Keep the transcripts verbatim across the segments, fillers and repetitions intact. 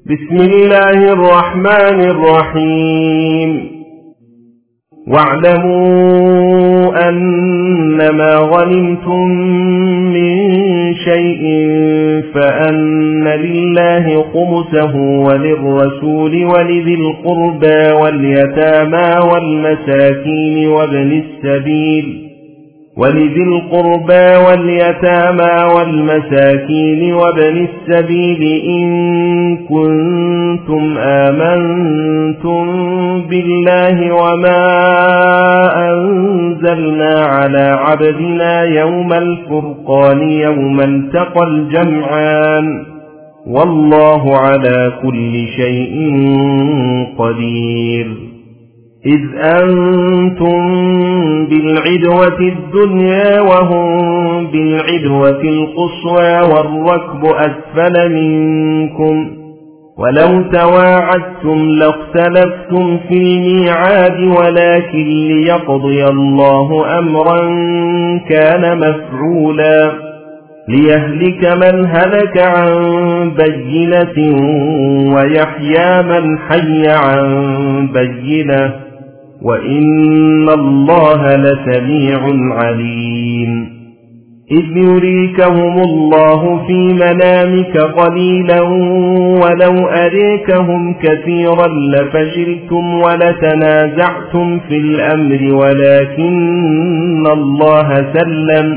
بسم الله الرحمن الرحيم واعلموا أنما غنمتم من شيء فأن لله خمسه وللرسول ولذي القربى واليتامى والمساكين وابن السبيل ولذي القربى واليتامى والمساكين وابن السبيل إن كنتم آمنتم بالله وما أنزلنا على عبدنا يوم الفرقان يوم التقى الجمعان والله على كل شيء قدير. إذ أنتم بالعدوة الدنيا وهم بالعدوة القصوى والركب أسفل منكم ولو تواعدتم لاختلفتم في الميعاد ولكن ليقضي الله أمرا كان مفعولا ليهلك من هلك عن بينة ويحيى من حي عن بينة وإن الله لسميع عليم. إذ يريكهم الله في منامك قليلا ولو أريكهم كثيرا لفشلتم ولتنازعتم في الأمر ولكن الله سلم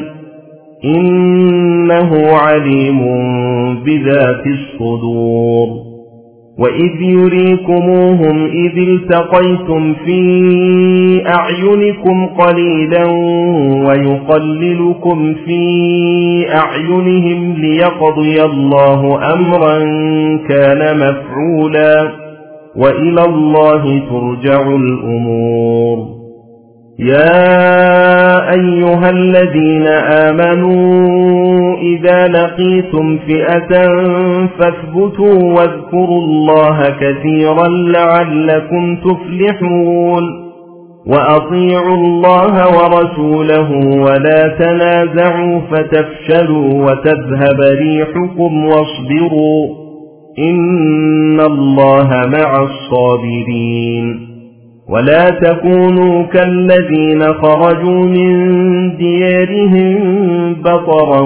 إنه عليم بذات الصدور. وإذ يريكموهم إذ التقيتم في أعينكم قليلا ويقللكم في أعينهم ليقضي الله أمرا كان مفعولا وإلى الله ترجع الأمور. يا أيها الذين آمنوا إذا لقيتم فئة فاثبتوا واذكروا الله كثيرا لعلكم تفلحون. وأطيعوا الله ورسوله ولا تنازعوا فتفشلوا وتذهب ريحكم واصبروا إن الله مع الصابرين. ولا تكونوا كالذين خرجوا من ديارهم بطرا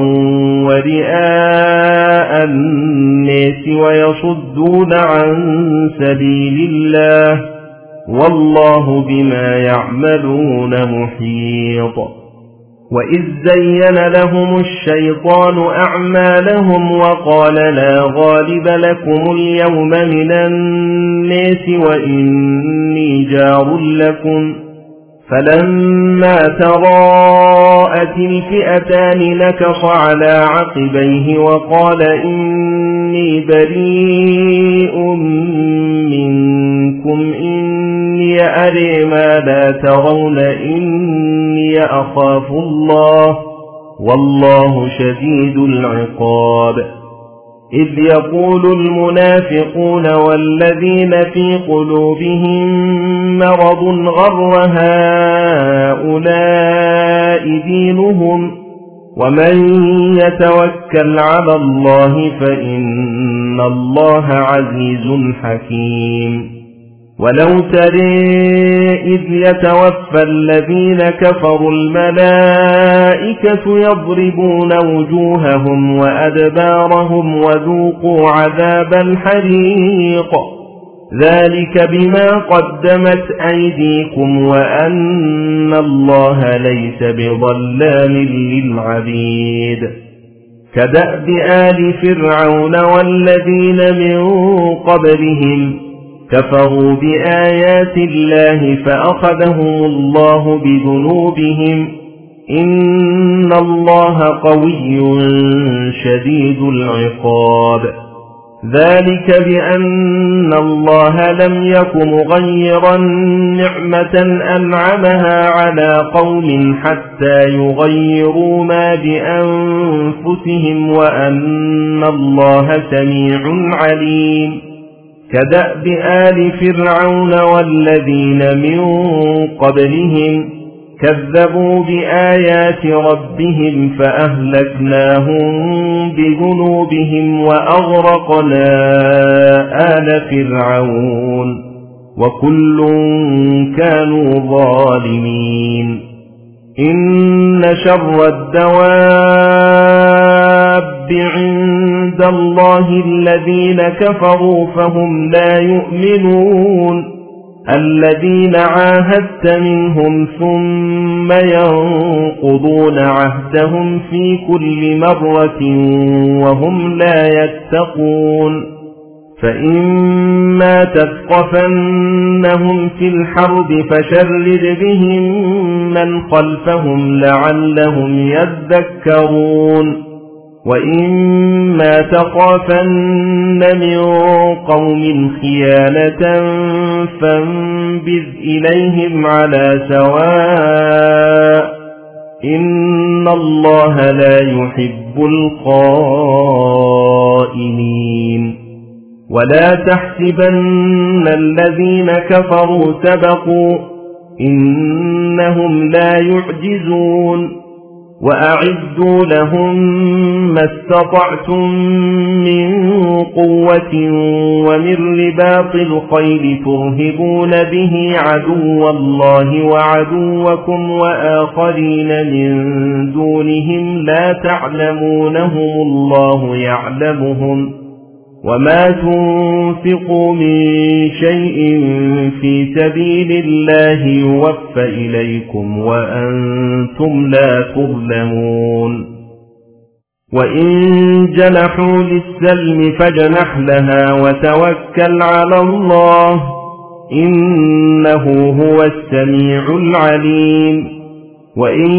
ورئاء الناس ويصدون عن سبيل الله والله بما يعملون محيط. وإذ زين لهم الشيطان أعمالهم وقال لا غالب لكم اليوم من الناس وإني جار لكم فلما تراءت الفئتان نكص على عقبيه وقال إني بريء منكم إني أرى ما لا ترون إني أخاف الله والله شديد العقاب. إذ يقول المنافقون والذين في قلوبهم مرض غر هؤلاء دينهم ومن يتوكل على الله فإن الله عزيز حكيم. ولو ترى إذ يتوفى الذين كفروا الملائكة يضربون وجوههم وأدبارهم وذوقوا عذاب الحريق ذلك بما قدمت أيديكم وأن الله ليس بظلام للعبيد. كدأب آل فرعون والذين من قبلهم كفروا بآيات الله فأخذهم الله بذنوبهم إن الله قوي شديد العقاب. ذلك بأن الله لم يك مغيرا نعمة أنعمها على قوم حتى يغيروا ما بأنفسهم وأن الله سميع عليم. كدأب آل فرعون والذين من قبلهم كذبوا بآيات ربهم فأهلكناهم بذنوبهم وأغرقنا آل فرعون وكل كانوا ظالمين إن شر الدواب عند الله الذين كفروا فهم لا يؤمنون الذين عاهدت منهم ثم ينقضون عهدهم في كل مرة وهم لا يتقون فإما تثقفنهم في الحرب فشرد بهم من خلفهم لعلهم يذكرون وإما تخافن من قوم خيانة فانبذ إليهم على سواء إن الله لا يحب الخائنين ولا تحسبن الذين كفروا سبقوا إنهم لا يعجزون وأعدوا لهم ما استطعتم من قوة ومن رباط الخيل ترهبون به عدو الله وعدوكم وآخرين من دونهم لا تعلمونهم الله يعلمهم وما تنفقوا من شيء في سبيل الله يوفى إليكم وأنتم لا تظلمون وإن جنحوا للسلم فاجنح لها وتوكل على الله إنه هو السميع العليم وإن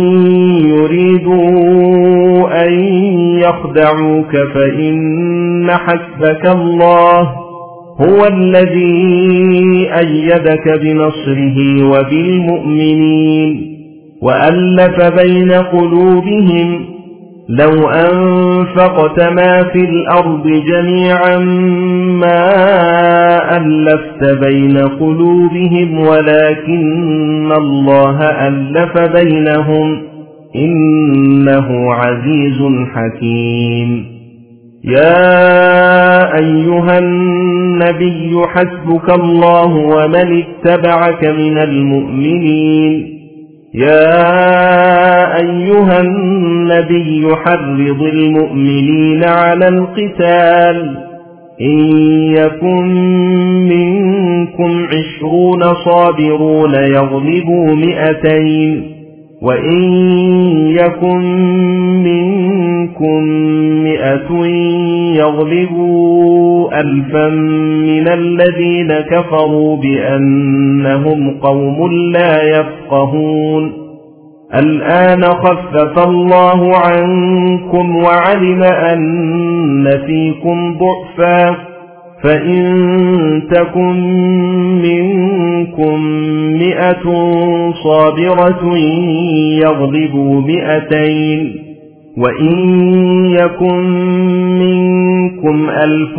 يريدوا أن يخدعوك فإن حسبك الله هو الذي أيدك بنصره وبالمؤمنين وألف بين قلوبهم لو أنفقت ما في الأرض جميعا ما ألفت بين قلوبهم ولكن الله ألف بينهم إنه عزيز حكيم يا أيها النبي حسبك الله ومن اتبعك من المؤمنين يا أيها النبي حرض المؤمنين على القتال إن يكن منكم عشرون صابرون يغلبوا مئتين وإن يكن منكم مئة يغلبوا ألفا من الذين كفروا بأنهم قوم لا يفقهون الآن خفف الله عنكم وعلم أن فيكم ضعفا فإن تكن منكم مئة صابرة يغلبوا مئتين وإن يكن منكم ألف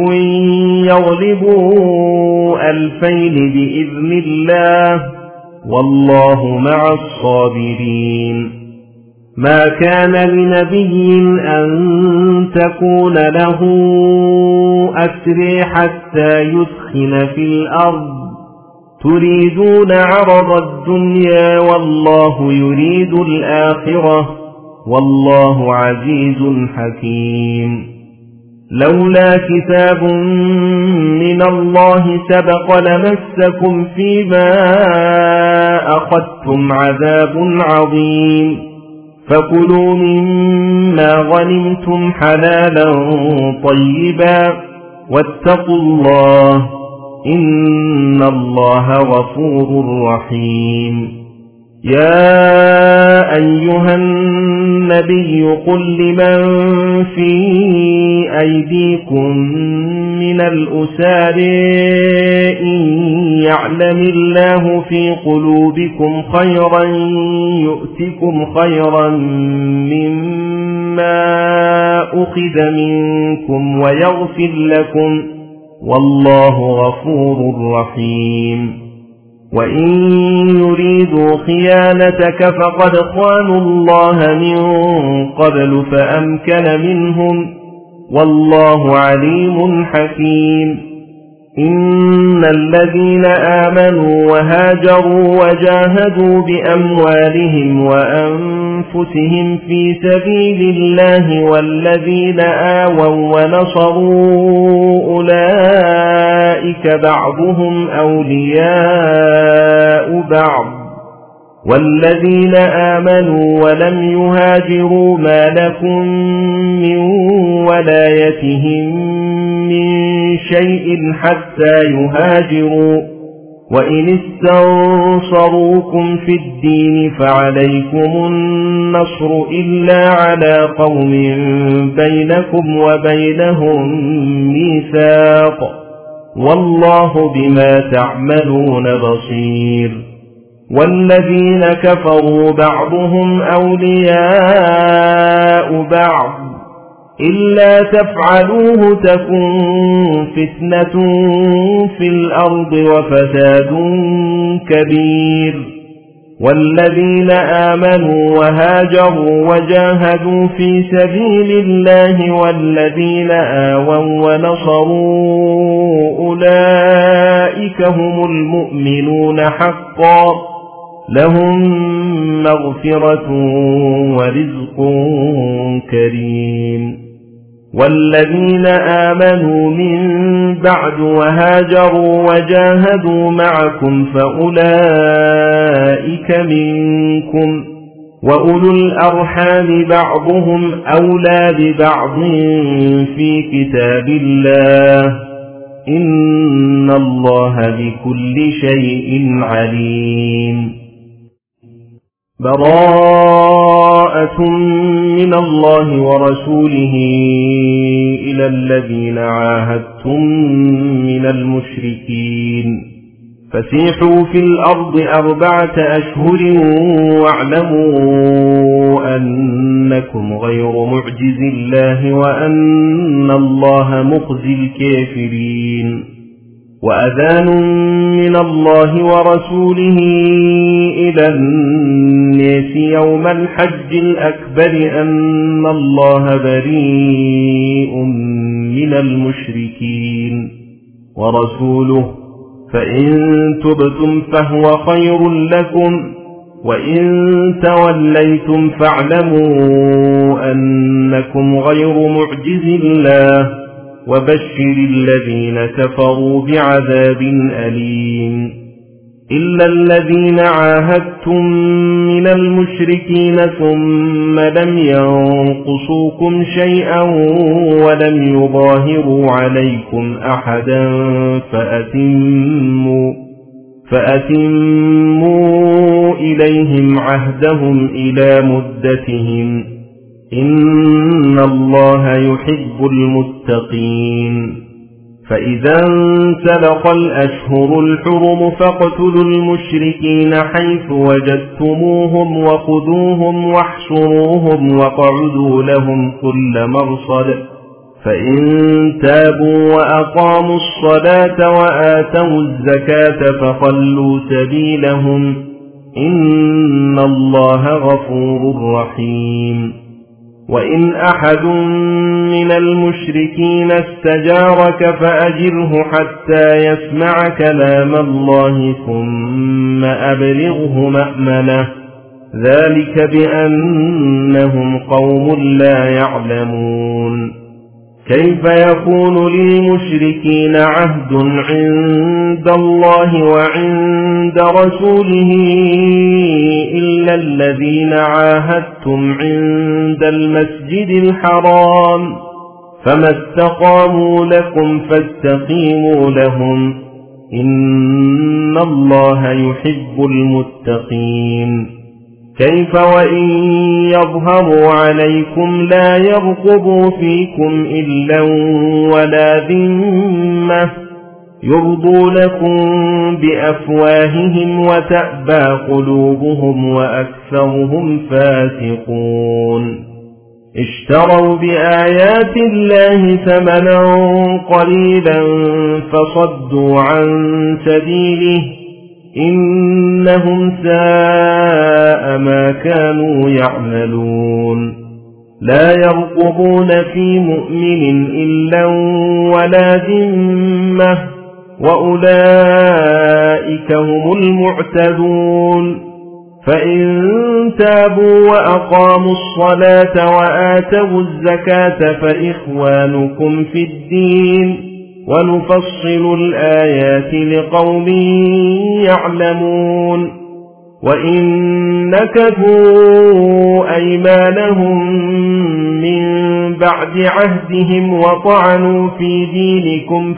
يغلبوا ألفين بإذن الله والله مع الصابرين ما كان لنبي أن تكون له أسرى حتى يثخن في الأرض تريدون عرض الدنيا والله يريد الآخرة والله عزيز حكيم لولا كتاب من الله سبق لمسكم فيما أخذتم عذاب عظيم فكلوا مما غنمتم حلالا طيبا واتقوا الله إن الله غفور رحيم يا أيها النبي قل لمن في أيديكم من الأسار إن يعلم الله في قلوبكم خيرا يؤتكم خيرا مما أخذ منكم ويغفر لكم والله غفور رحيم وإن يريدوا خيانتك فقد خانوا الله من قبل فأمكن منهم والله عليم حكيم إن الذين آمنوا وهاجروا وجاهدوا بأموالهم وأنفسهم في سبيل الله والذين آووا ونصروا أولئك بعضهم أولياء بعض والذين آمنوا ولم يهاجروا ما لكم من ولايتهم من شيء حتى يهاجروا وإن استنصروكم في الدين فعليكم النصر إلا على قوم بينكم وبينهم ميثاق والله بما تعملون بصير والذين كفروا بعضهم أولياء بعض إلا تفعلوه تكن فتنة في الأرض وفساد كبير والذين آمنوا وهاجروا وجاهدوا في سبيل الله والذين آووا ونصروا أولئك هم المؤمنون حقا لهم مغفرة ورزق كريم والذين آمنوا من بعد وهاجروا وجاهدوا معكم فأولئك منكم وأولو الأرحام بعضهم أولى ببعض في كتاب الله إن الله بكل شيء عليم براءة من الله ورسوله إلى الذين عاهدتم من المشركين فسيحوا في الأرض أربعة أشهر واعلموا أنكم غير معجز الله وأن الله مخزي الكافرين وأذان من الله ورسوله إلى الناس يوم الحج الأكبر أن الله بريء من المشركين ورسوله فإن تبتم فهو خير لكم وإن توليتم فاعلموا أنكم غير معجز الله وبشر الذين كفروا بعذاب أليم إلا الذين عاهدتم من المشركين ثم لم ينقصوكم شيئا ولم يظاهروا عليكم أحدا فأتموا, فأتموا إليهم عهدهم إلى مدتهم إن الله يحب المتقين فإذا انسلخ الأشهر الحرم فاقتلوا المشركين حيث وجدتموهم وخذوهم واحصروهم واقعدوا لهم كل مرصد فإن تابوا وأقاموا الصلاة وآتوا الزكاة فخلوا سبيلهم إن الله غفور رحيم وإن أحد من المشركين استجارك فأجره حتى يسمع كلام الله ثم أبلغه مأمنه ذلك بأنهم قوم لا يعلمون كيف يكون للمشركين عهد عند الله وعند رسوله إلا الذين عاهدتم عند المسجد الحرام فما استقاموا لكم فاستقيموا لهم إن الله يحب المتقين كيف وإن يظهروا عليكم لا يرقبوا فيكم إلا ولا ذمة يرضونكم بأفواههم وتأبى قلوبهم وأكثرهم فاسقون اشتروا بآيات الله ثمنا قليلا فصدوا عن سبيله إنهم ساء ما كانوا يعملون لا يرقبون في مؤمن إلا ولا ذمة وأولئك هم المعتدون. فإن تابوا وأقاموا الصلاة وآتوا الزكاة فإخوانكم في الدين ونفصل الآيات لقوم يعلمون. وإن نكثوا أيمانهم من بعد عهدهم وطعنوا في دينكم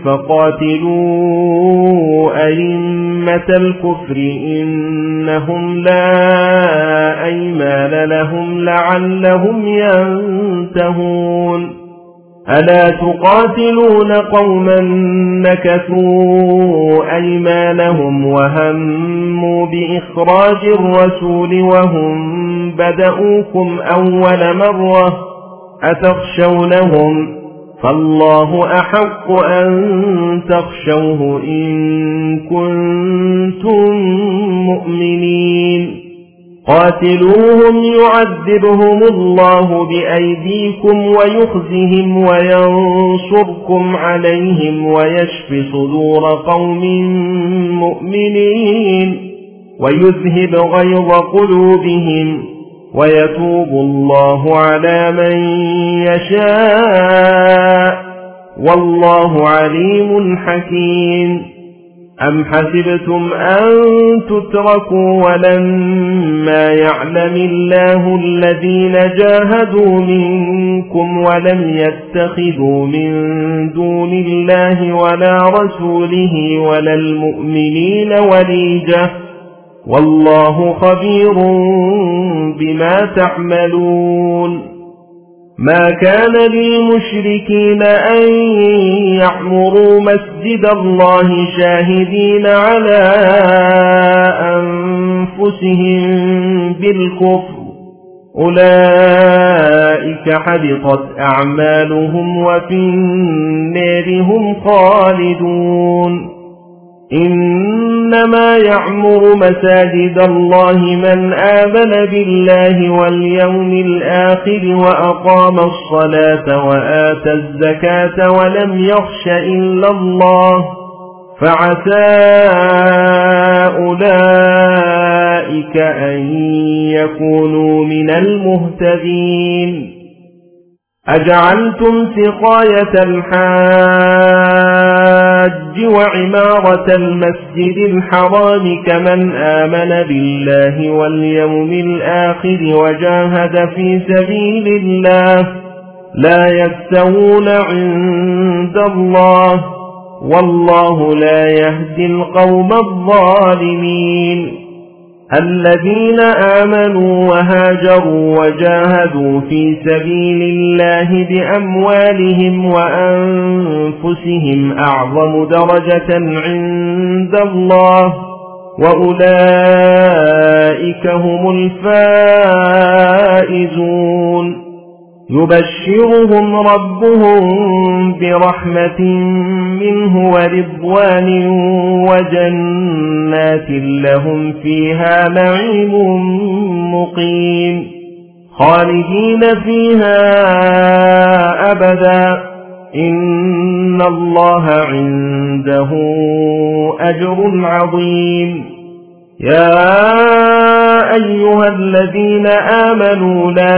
فقاتلوا أئمة الكفر إنهم لا أيمان لهم لعلهم ينتهون. ألا تقاتلون قوما نكثوا أيمانهم وهموا بإخراج الرسول وهم بدؤوكم أول مرة أتخشونهم فالله أحق أن تخشوه إن كنتم مؤمنين. قاتلوهم يعذبهم الله بأيديكم ويخزهم وينصركم عليهم ويشف صدور قوم مؤمنين ويذهب غيظ قلوبهم ويتوب الله على من يشاء والله عليم حكيم. أم حسبتم أن تتركوا ولما يعلم الله الذين جاهدوا منكم ولم يتخذوا من دون الله ولا رسوله ولا المؤمنين وليجة والله خبير بما تعملون. ما كان للمشركين أن يعمروا مسجد الله شاهدين على أنفسهم بالكفر أولئك حبطت أعمالهم وفي النار هم خالدون. إنما يعمر مساجد الله من آمن بالله واليوم الآخر وأقام الصلاة وآتى الزكاة ولم يخش إلا الله فعسى أولئك أن يكونوا من المهتدين. أجعلتم سقاية الحاج وعمارة المسجد الحرام كمن آمن بالله واليوم الآخر وجاهد في سبيل الله لا يستوون عند الله والله لا يهدي القوم الظالمين. الذين آمنوا وهاجروا وجاهدوا في سبيل الله بأموالهم وأنفسهم أعظم درجة عند الله وأولئك هم الفائزون. يبشرهم ربهم برحمة منه ورضوان وجنات لهم فيها نعيم مقيم خالدين فيها أبدا إن الله عنده أجر عظيم. يا أيها الذين آمنوا لا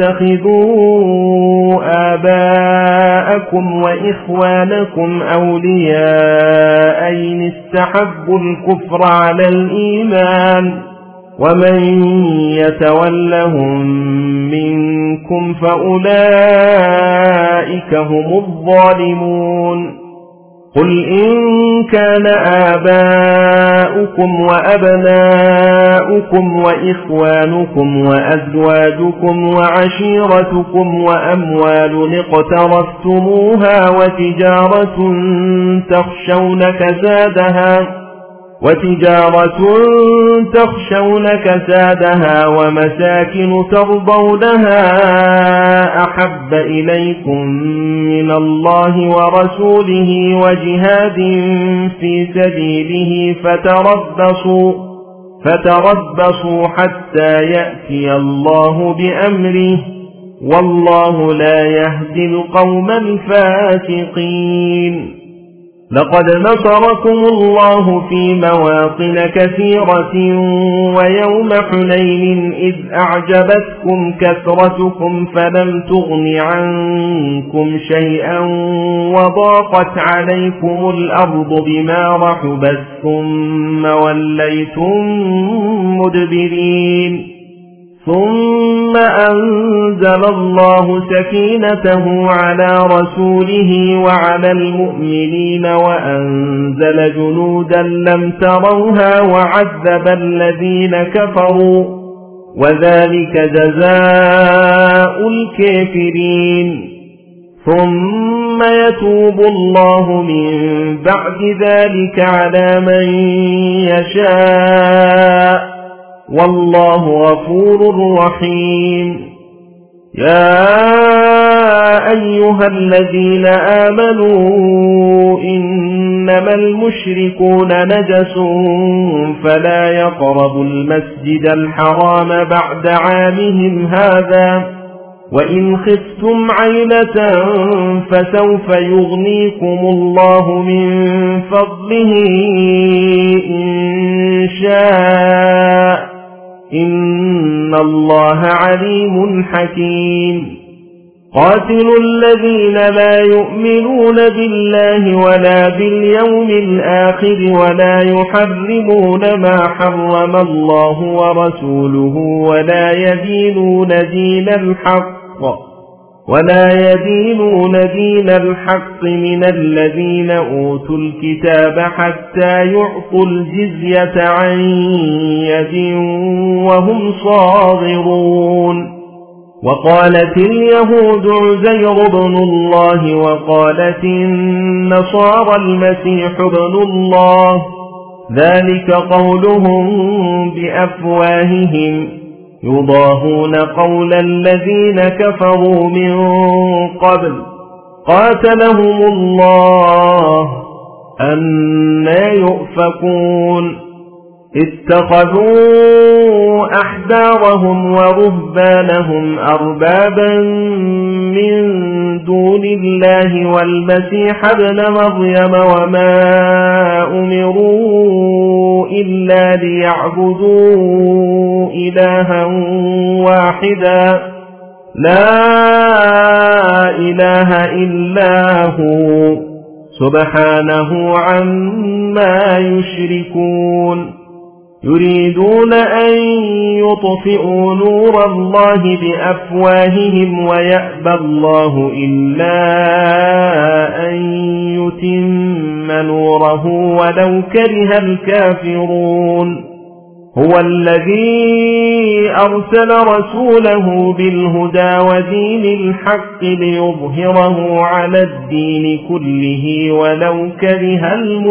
تتخذوا آباءكم وإخوانكم أولياء إن استحبوا الكفر على الإيمان ومن يتولهم منكم فأولئك هم الظالمون. قل إن كان آباؤكم وأبناؤكم وإخوانكم وأزواجكم وعشيرتكم وأموال اقترفتموها وتجارة تخشون كسادها وتجارة تخشون كسادها ومساكن ترضونها أحب إليكم من الله ورسوله وجهاد في سبيله فتربصوا فتربصوا حتى يأتي الله بأمره والله لا يهدي القوم الفاسقين. لقد نصركم الله في مواطن كثيرة ويوم حنين إذ أعجبتكم كثرتكم فلم تغن عنكم شيئا وضاقت عليكم الأرض بما رحبت ثم وليتم مدبرين ثم أنزل الله سكينته على رسوله وعلى المؤمنين وأنزل جنودا لم تروها وعذب الذين كفروا وذلك جزاء الكافرين ثم يتوب الله من بعد ذلك على من يشاء والله غفور رحيم يا أيها الذين آمنوا إنما المشركون نجس فلا يقربوا المسجد الحرام بعد عامهم هذا وإن خفتم عيلة فسوف يغنيكم الله من فضله إن شاء إن الله عليم حكيم قاتلوا الذين لا يؤمنون بالله ولا باليوم الآخر ولا يحرمون ما حرم الله ورسوله ولا يدينون دين الحق ولا يدينون دين الحق من الذين أوتوا الكتاب حتى يعطوا الجزية عن يد وهم صاغرون وقالت اليهود عزير بن الله وقالت النصارى المسيح ابن الله ذلك قولهم بأفواههم يضاهون قول الذين كفروا من قبل قاتلهم الله أنى يؤفكون اتخذوا أحبارهم ورهبانهم أربابا من دون الله والمسيح ابن مريم وما أمروا إلا ليعبدوا إلها واحدا لا إله إلا هو سبحانه عما يشركون يريدون أن يطفئوا نور الله بأفواههم ويأبى الله إلا أن يتم نوره ولو كره الكافرون هو الذي أرسل رسوله بالهدى ودين الحق ليظهره على الدين كله ولو كره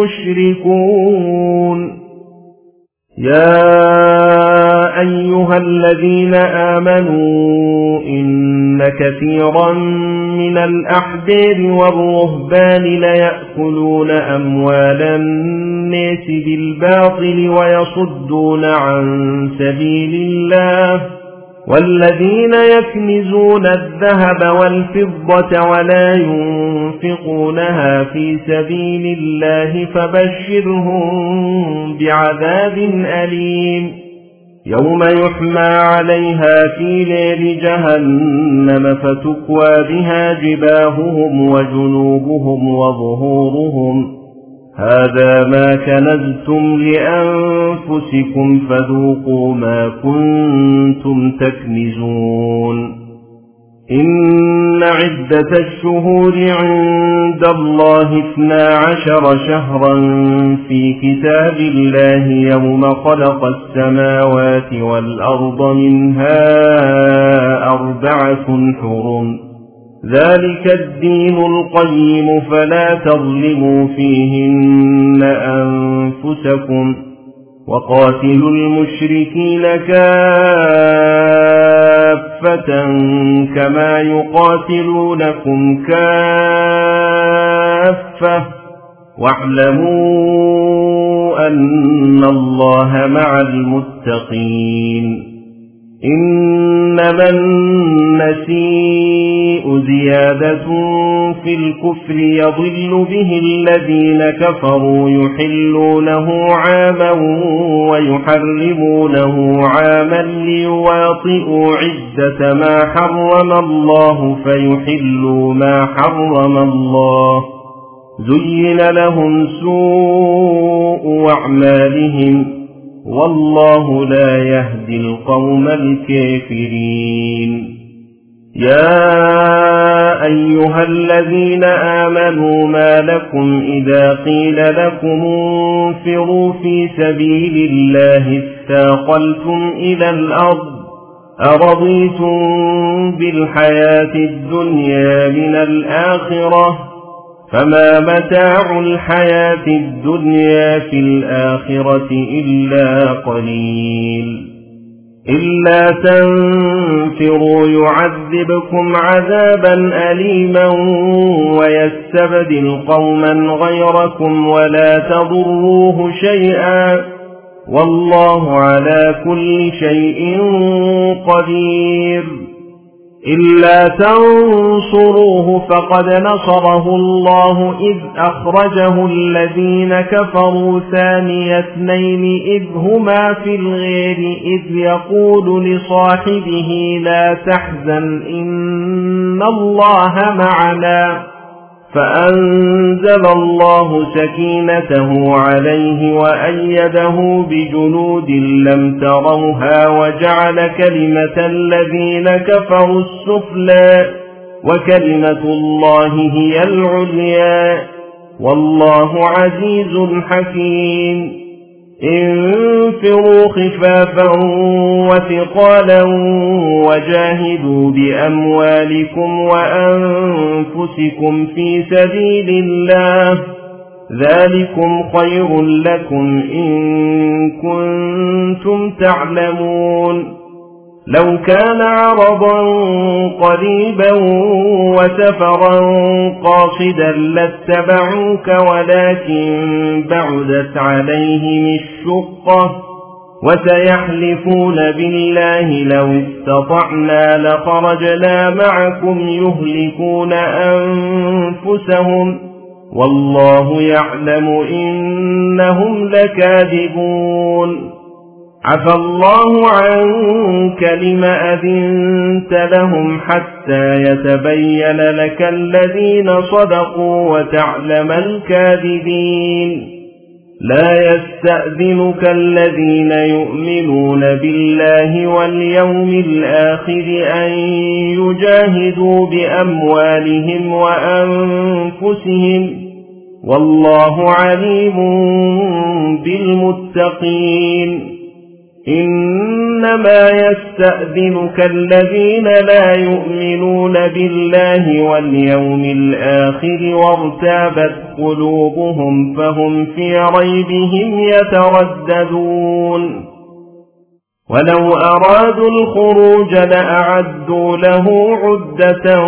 المشركون يا أيها الذين آمنوا إن كثيرا من الأحبار والرهبان ليأكلون أموال الناس بالباطل ويصدون عن سبيل الله والذين يكنزون الذهب والفضة ولا ينفقونها في سبيل الله فبشرهم بعذاب أليم يوم يحمى عليها في نار جهنم فتكوى بها جباههم وجنوبهم وظهورهم هذا ما كنزتم لأنفسكم فذوقوا ما كنتم تكنزون إن عدة الشهور عند الله اثنا عشر شهرا في كتاب الله يوم خلق السماوات والأرض منها أربعة حرم ذلك الدين القيم فلا تظلموا فيهن أنفسكم وقاتلوا المشركين كافة كما يقاتلونكم كافة واعلموا أن الله مع المتقين إنما النسيء زيادة في الكفر يضل به الذين كفروا يحلونه عاما ويحرمونه عاما ليواطئوا عدة ما حرم الله فيحلوا ما حرم الله زين لهم سوء أعمالهم والله لا يهدي القوم الكافرين. يا أيها الذين آمنوا ما لكم إذا قيل لكم انفروا في سبيل الله اثاقلتم إلى الأرض أرضيتم بالحياة الدنيا من الآخرة فما متاع الحياة الدنيا في الآخرة إلا قليل. إلا تنفروا يعذبكم عذابا أليما ويستبدل قوما غيركم ولا تضروه شيئا والله على كل شيء قدير. إلا تنصروه فقد نصره الله إذ أخرجه الذين كفروا ثاني اثنين إذ هما في الغير إذ يقول لصاحبه لا تحزن إن الله معنا فأنزل الله سكينته عليه وأيده بجنود لم تروها وجعل كلمة الذين كفروا السفلى وكلمة الله هي العليا والله عزيز حكيم. انفروا خفافا وثقالا وجاهدوا بأموالكم وأنفسكم في سبيل الله ذلكم خير لكم إن كنتم تعلمون. لو كان عرضا قريبا وسفرا قاصدا لاتبعوك ولكن بعدت عليهم الشقة وسيحلفون بالله لو استطعنا لخرجنا معكم يهلكون أنفسهم والله يعلم إنهم لكاذبون. عفى الله عنك لما أذنت لهم حتى يتبين لك الذين صدقوا وتعلم الكاذبين. لا يستأذنك الذين يؤمنون بالله واليوم الآخر أن يجاهدوا بأموالهم وأنفسهم والله عليم بالمتقين. إنما يستأذنك الذين لا يؤمنون بالله واليوم الآخر وارتابت قلوبهم فهم في ريبهم يترددون. ولو أرادوا الخروج لأعدوا له عدة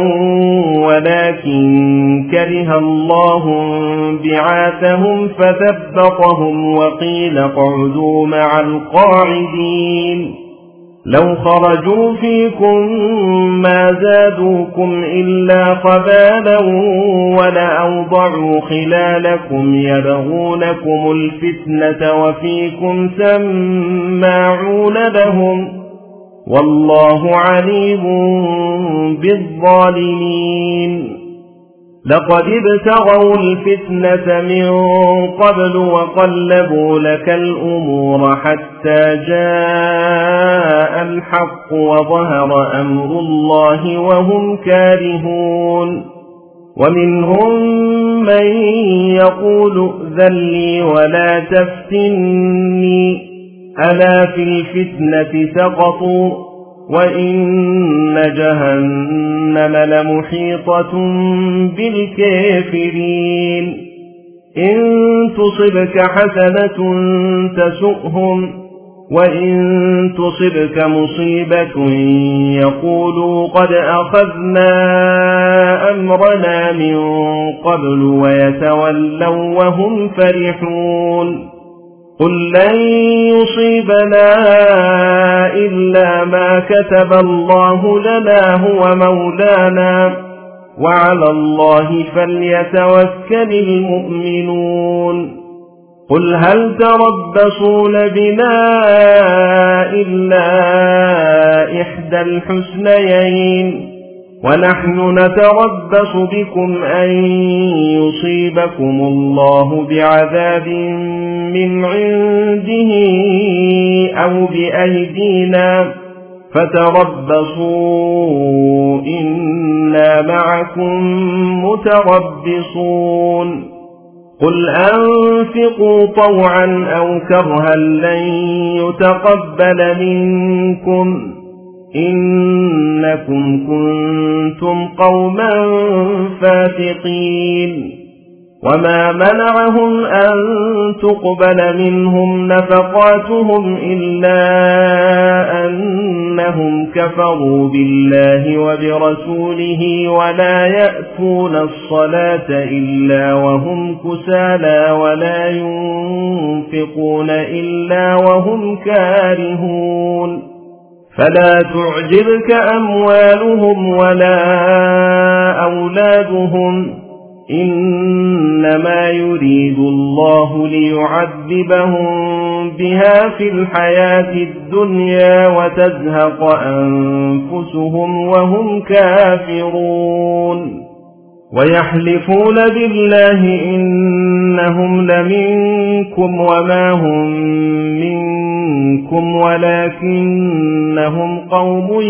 ولكن كره الله بعاثهم فثبطهم وقيل اقعدوا مع القاعدين. لو خرجوا فيكم ما زادوكم إلا خبالا ولأوضعوا خلالكم يبغونكم الفتنة وفيكم سماعون لهم والله عليم بالظالمين. لقد ابتغوا الفتنة من قبل وقلبوا لك الأمور حتى جاء الحق وظهر أمر الله وهم كارهون. ومنهم من يقول ائذن لي ولا تفتني ألا في الفتنة سقطوا وإن جهنم لمحيطة بالكافرين. إن تصبك حسنة تسؤهم وإن تصبك مصيبة يقولوا قد أخذنا أمرنا من قبل ويتولوا وهم فرحون. قل لن يصيبنا إلا ما كتب الله لنا هو مولانا وعلى الله فليتوكل المؤمنون قل هل تربصون بنا إلا إحدى الحسنيين ونحن نتربص بكم أن يصيبكم الله بعذاب من عنده أو بأيدينا فتربصوا إنا معكم متربصون قل أنفقوا طوعا أو كرها لن يتقبل منكم إنكم كنتم قوما فاسقين وما منعهم أن تقبل منهم نفقاتهم إلا أنهم كفروا بالله وبرسوله ولا يأتون الصلاة إلا وهم كسالى ولا ينفقون إلا وهم كارهون فلا تعجبك أموالهم ولا أولادهم إنما يريد الله ليعذبهم بها في الحياة الدنيا وتزهق أنفسهم وهم كافرون ويحلفون بالله إنهم لمنكم وما هم منكم ولكنهم قوم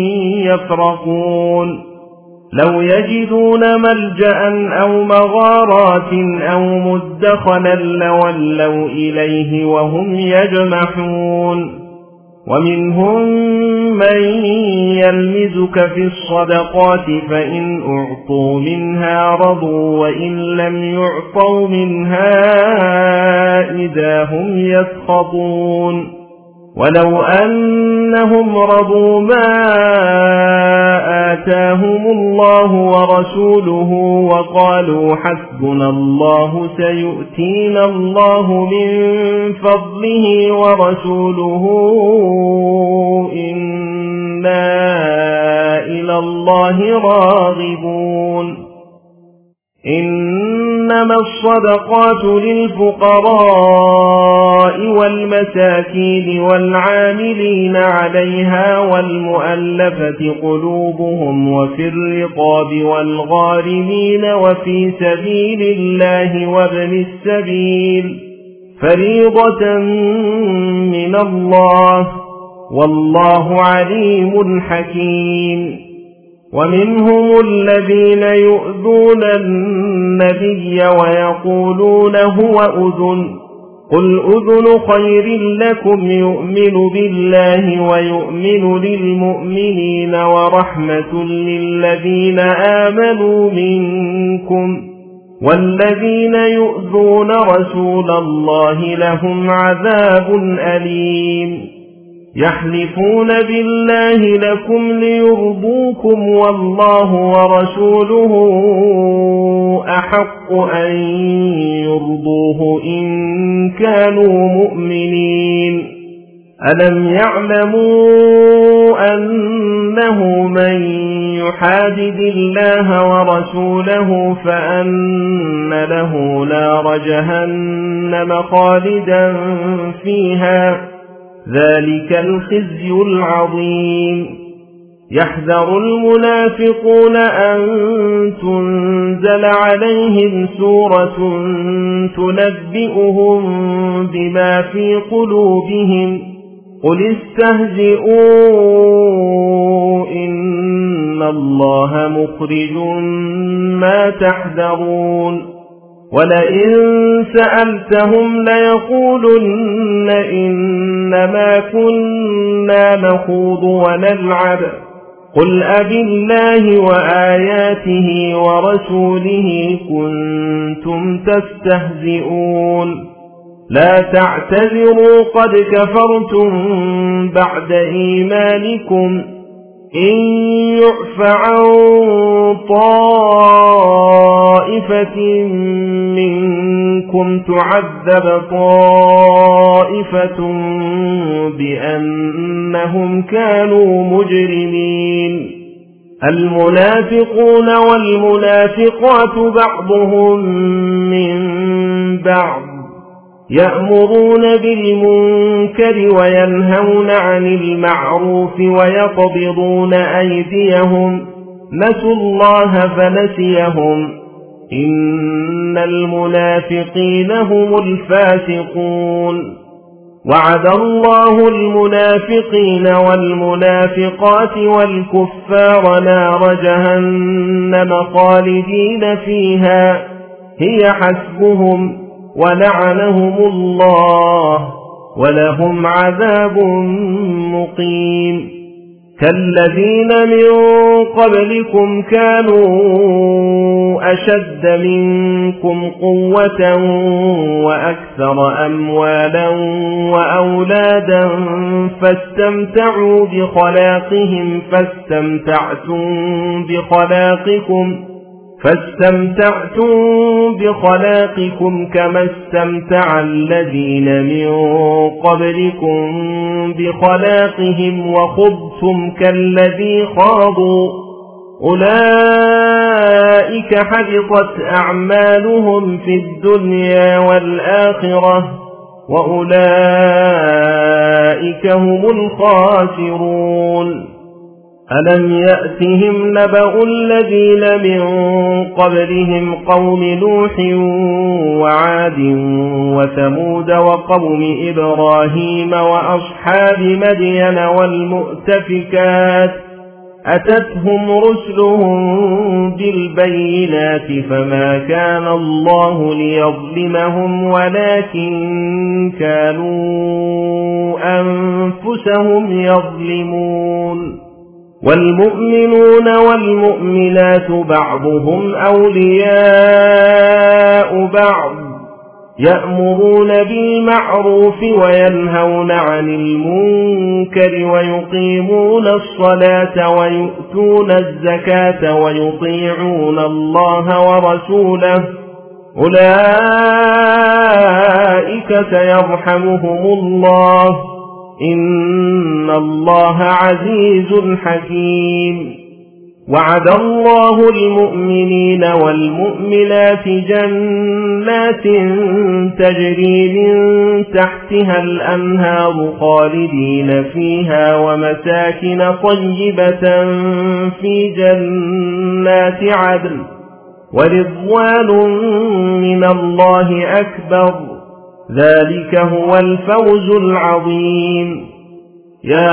يفرقون لو يجدون ملجأ أو مغارات أو مدخلا لولوا إليه وهم يجمحون ومنهم من يلمزك في الصدقات فإن أعطوا منها رضوا وإن لم يعطوا منها إذا هم يسخطون ولو أنهم رضوا ما آتاهم الله ورسوله وقالوا حسبنا الله سيؤتينا الله من فضله ورسوله إنا إلى الله راغبون إنما الصدقات للفقراء والمساكين والعاملين عليها والمؤلفة قلوبهم وفي الرقاب والغارمين وفي سبيل الله وابن السبيل فريضة من الله والله عليم حكيم ومنهم الذين يؤذون النبي ويقولون هو أذن قل أذن خير لكم يؤمن بالله ويؤمن للمؤمنين ورحمة للذين آمنوا منكم والذين يؤذون رسول الله لهم عذاب أليم يحلفون بالله لكم ليرضوكم والله ورسوله أحق أن يرضوه إن كانوا مؤمنين ألم يعلموا أنه من يحادد الله ورسوله فأن له نار جهنم خالدا فيها ذلك الخزي العظيم يحذر المنافقون أن تنزل عليهم سورة تنبئهم بما في قلوبهم قل استهزئوا إن الله مخرج ما تحذرون ولئن سألتهم ليقولن إنما كنا نخوض ونلعب قل أبالله وآياته ورسوله كنتم تستهزئون لا تعتذروا قد كفرتم بعد إيمانكم إن يعف عن طائفة منكم تعذب طائفة طائفة بأنهم كانوا مجرمين. المنافقون والمنافقات بعضهم من بعض يأمرون بالمنكر وينهون عن المعروف ويقبضون أيديهم نسوا الله فنسيهم إن المنافقين هم الفاسقون. وعد الله المنافقين والمنافقات والكفار نار جهنم خالدين فيها هي حسبهم ولعنهم الله ولهم عذاب مقيم. كالذين من قبلكم كانوا أشد منكم قوة وأكثر أموالا وأولادا فاستمتعوا بخلاقهم فاستمتعتم بخلاقكم فاستمتعتم بخلاقكم كما استمتع الذين من قبلكم بخلاقهم وخضتم كالذي خاضوا أولئك حبطت أعمالهم في الدنيا والآخرة وأولئك هم الخاسرون. ألم يأتهم نبأ الذين من قبلهم قوم نوح وعاد وثمود وقوم إبراهيم وأصحاب مدين والمؤتفكات أتتهم رسلهم بالبينات فما كان الله ليظلمهم ولكن كانوا أنفسهم يظلمون. والمؤمنون والمؤمنات بعضهم أولياء بعض يأمرون بالمعروف وينهون عن المنكر ويقيمون الصلاة ويؤتون الزكاة ويطيعون الله ورسوله أولئك سيرحمهم الله إن الله عزيز حكيم. وعد الله المؤمنين والمؤمنات جنات تجري من تحتها الأنهار خالدين فيها ومساكن طيبة في جنات عدن ورضوان من الله أكبر ذلك هو الفوز العظيم. يا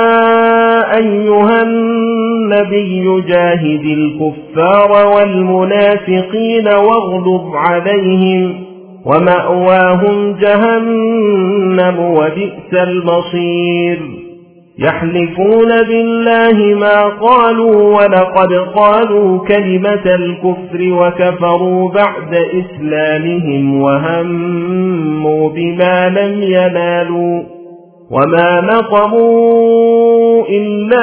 أيها النبي جاهد الكفار والمنافقين واغلظ عليهم ومأواهم جهنم وبئس المصير. يحلفون بالله ما قالوا ولقد قالوا كلمة الكفر وكفروا بعد إسلامهم وهموا بما لم ينالوا وما نقموا إلا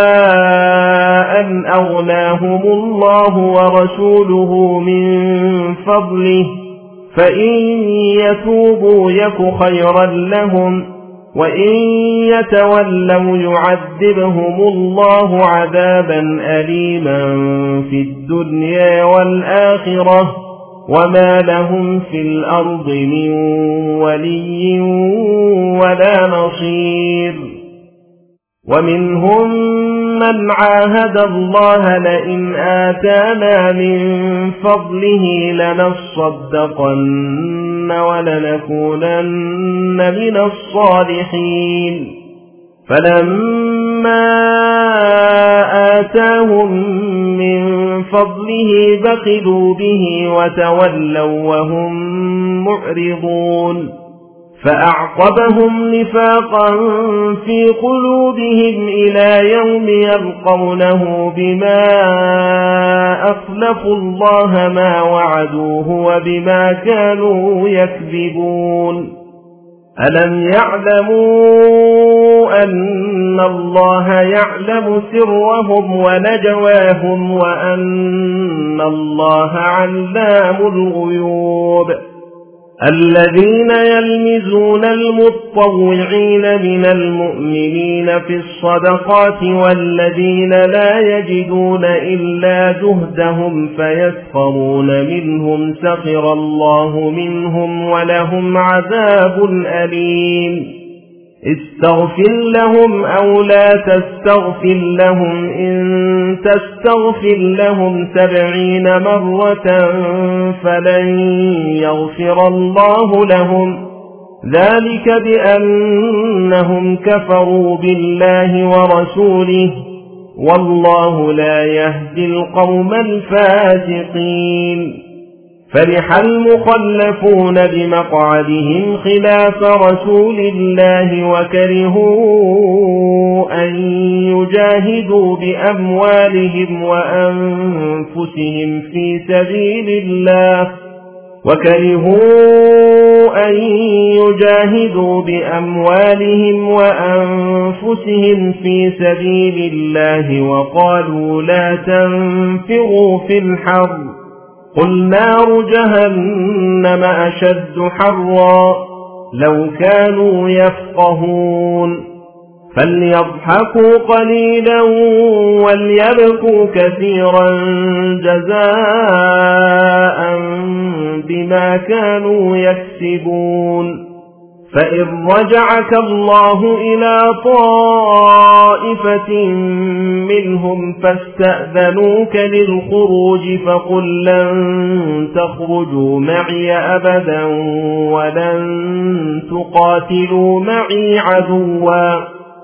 أن أغناهم الله ورسوله من فضله فإن يتوبوا يك خيرا لهم وإن يتولوا يعذبهم الله عذابا أليما في الدنيا والآخرة وما لهم في الأرض من ولي ولا نصير. ومنهم من عاهد الله لئن آتانا من فضله لنصدقن ولنكونن من الصالحين فلما آتاهم من فضله بخلوا به وتولوا وهم معرضون فأعقبهم نفاقا في قلوبهم إلى يوم يلقونه بما أخلفوا الله ما وعدوه وبما كانوا يكذبون. ألم يعلموا أن الله يعلم سرهم ونجواهم وأن الله علام الغيوب. الذين يلمزون المتطوعين من المؤمنين في الصدقات والذين لا يجدون إلا جهدهم فيسخرون منهم سخر الله منهم ولهم عذاب أليم استغفر لهم أو لا تستغفر لهم إن تستغفر لهم سبعين مرة فلن يغفر الله لهم ذلك بأنهم كفروا بالله ورسوله والله لا يهدي القوم الفاسقين فرح المخلفون بمقعدهم خلاف رسول الله وكرهوا أن يجاهدوا بأموالهم وأنفسهم في سبيل الله وكرهوا أن يجاهدوا بأموالهم وأنفسهم في سبيل الله وقالوا لا تنفروا في الحر قل نار جهنم أشد حرا لو كانوا يفقهون فليضحكوا قليلا وليبكوا كثيرا جزاء بما كانوا يكسبون فإن رجعك الله إلى طائفة منهم فاستأذنوك للخروج فقل لن تخرجوا معي أبدا ولن تقاتلوا معي عدوا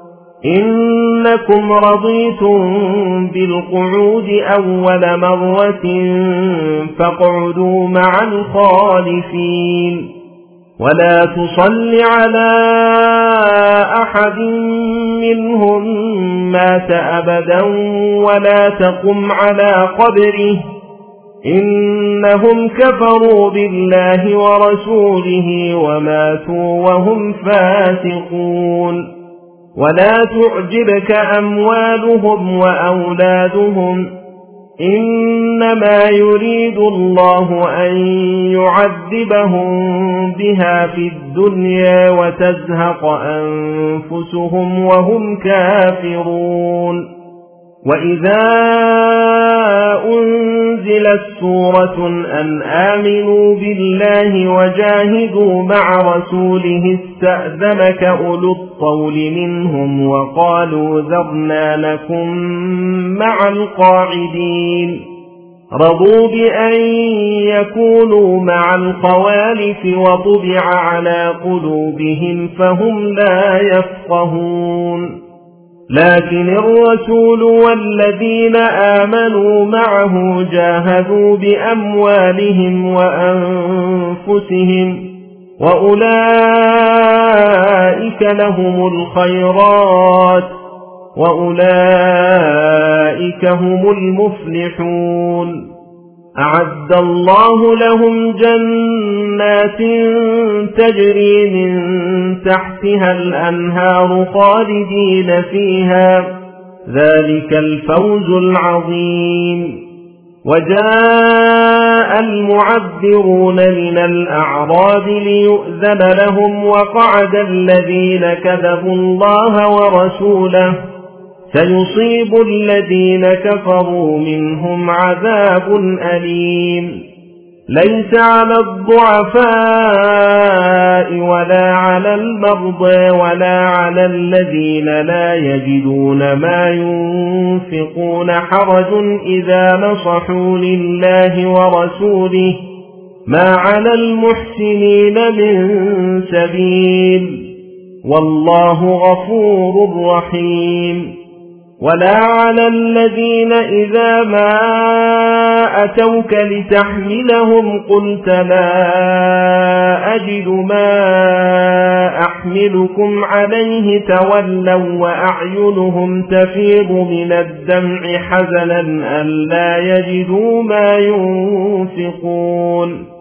إنكم رضيتم بالقعود أول مرة فاقعدوا مع الخالفين ولا تصل على أحد منهم مات أبدا ولا تقم على قبره إنهم كفروا بالله ورسوله وماتوا وهم فاسقون ولا تعجبك أموالهم وأولادهم إنما يريد الله أن يعذبهم بها في الدنيا وتزهق أنفسهم وهم كافرون وإذا أنزلت سورة أن آمنوا بالله وجاهدوا مع رسوله استأذنك أولو الطول منهم وقالوا ذرنا لكم مع القاعدين رضوا بأن يكونوا مع الخوالف وطبع على قلوبهم فهم لا يفقهون لكن الرسول والذين آمنوا معه جاهدوا بأموالهم وأنفسهم وأولئك لهم الخيرات وأولئك هم المفلحون أعد الله لهم جنات تجري من تحتها الأنهار خالدين فيها ذلك الفوز العظيم وجاء المعذرون من الأعراب ليؤذن لهم وقعد الذين كذبوا الله ورسوله سيصيب الذين كفروا منهم عذاب أليم ليس على الضعفاء ولا على المرضى ولا على الذين لا يجدون ما ينفقون حرج إذا نصحوا لله ورسوله ما على المحسنين من سبيل والله غفور رحيم ولا على الذين إذا ما أتوك لتحملهم قلت لا أجد ما أحملكم عليه تولوا وأعينهم تفيض من الدمع حزنا ألا يجدوا ما ينفقون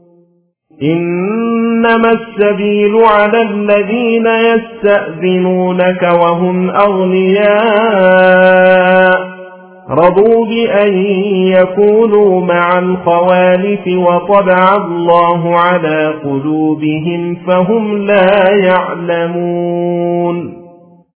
إنما السبيل على الذين يستأذنونك وهم أغنياء رضوا بأن يكونوا مع الخوالف وطبع الله على قلوبهم فهم لا يعلمون